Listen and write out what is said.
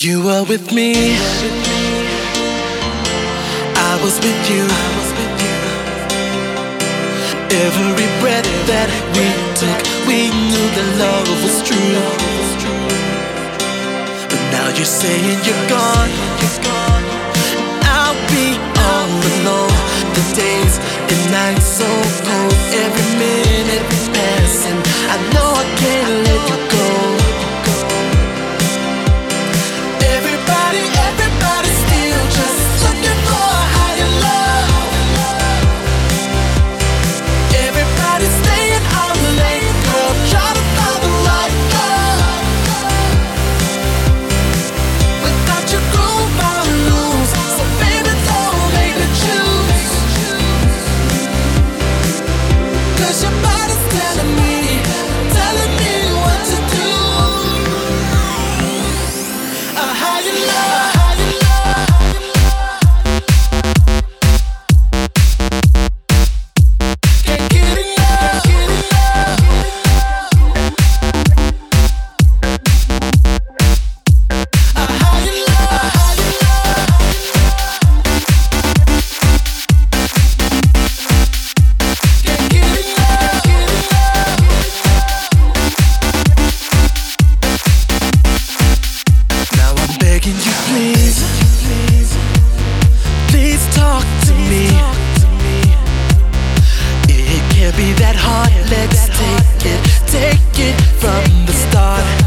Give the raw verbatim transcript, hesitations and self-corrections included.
You were with me, I was with you. Every breath that we took, we knew that love was true. But now you're saying you're gone, I'll be all alone. The days and nights so cold, every minute passing, I know I can't let you go. Everybody, everybody's still just looking for a higher love. Everybody's staying on late, girl, trying to find the right love. Without your groove, I'll lose. So baby, don't make me choose. 'Cause your body's telling me, telling me what to do. A higher love. Be that hard, let's take it, take it from the start.